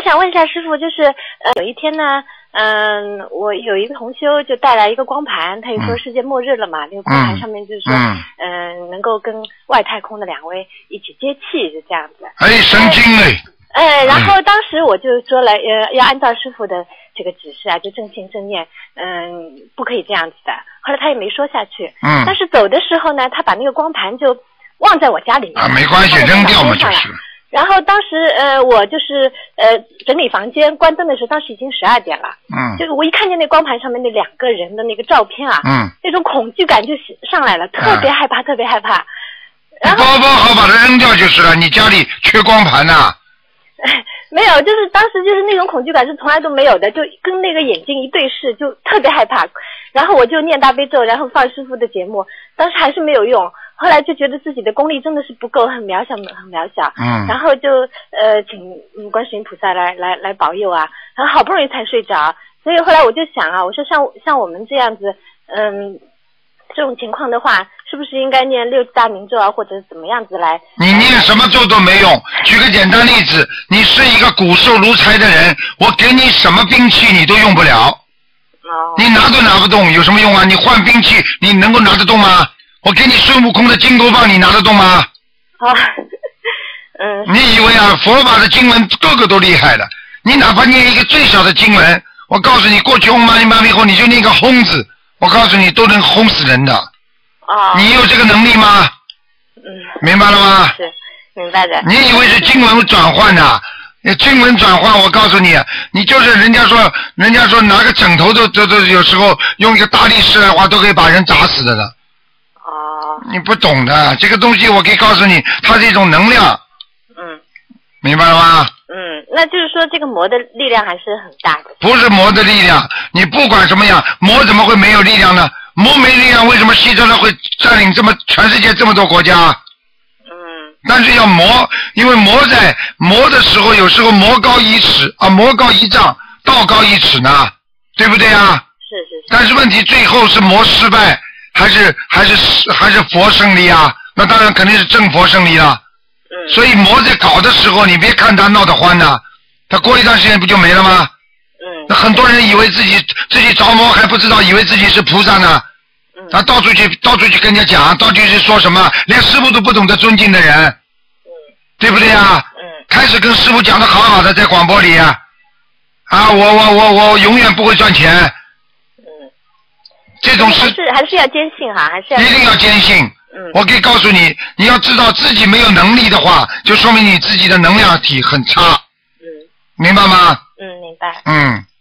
想问一下师傅，就是有一天呢，我有一个同修就带来一个光盘，他就说世界末日了嘛，那个光盘上面就是说，能够跟外太空的两位一起接气，是这样子。 哎，神经哎！ 然后当时我就说了，要按照师傅的这个指示啊，就正信正念，不可以这样子的。后来他也没说下去，但是走的时候呢，他把那个光盘就忘在我家里面啊，没关系，扔掉嘛就是。 然后当时我就是整理房间关灯的时候，当时已经12点了。就是我一看见那光盘上面那2个人的那个照片啊，那种恐惧感就上来了，特别害怕，特别害怕。然后包包好把它扔掉就是了，你家里缺光盘呐？ 没有，就是当时就是那种恐惧感是从来都没有的，就跟那个眼睛一对视，就特别害怕。然后我就念大悲咒，然后放师父的节目，当时还是没有用。后来就觉得自己的功力真的是不够，很渺小，很渺小。然后就请观世音菩萨来保佑啊，然后好不容易才睡着。所以后来我就想啊，我说像我们这样子，这种情况的话，是不是应该念6大明咒啊，或者怎么样子来？ 你念什么咒都没用。举个简单例子，你是一个骨瘦如柴的人，我给你什么兵器你都用不了。你拿都拿不动，有什么用啊？你换兵器，你能够拿得动吗？我给你孙悟空的金箍棒，你拿得动吗？你以为啊，佛法的经文个个都厉害的？你哪怕念一个最小的经文，我告诉你，过去嗡嘛呢叭咪吽，你就念个轰字，我告诉你都能轰死人的。你有这个能力吗？明白了吗？ 是，明白的。 你以为是经文转换的？经文转换，我告诉你，你就是人家说拿个枕头都有时候用一个大力士的话，都可以把人砸死的了。你不懂的，这个东西我可以告诉你，它是一种能量。明白了吗？ 那就是说这个魔的力量还是很大的。 不是魔的力量，你不管什么样，魔怎么会没有力量呢？魔没力量，为什么希特勒会占领全世界这么多国家？但是要魔，因为魔的时候，有时候魔高1尺啊，魔高1丈，道高1尺呢，对不对啊？ 是。 但是问题最后是魔失败，还是佛胜利啊？那当然肯定是正佛胜利了。所以魔在搞的时候，你别看他闹得欢呐，他过一段时间不就没了吗？那很多人以为自己着魔还不知道，以为自己是菩萨呢。他到处去跟人家讲，到底是说什么，连师父都不懂得尊敬的人，对不对啊？开始跟师父讲的好好的，在广播里啊，我永远不会赚钱。这种事还是要坚信哈，还是要一定要坚信。我可以告诉你，你要知道自己没有能力的话，就说明你自己的能量体很差。明白吗？ 明白。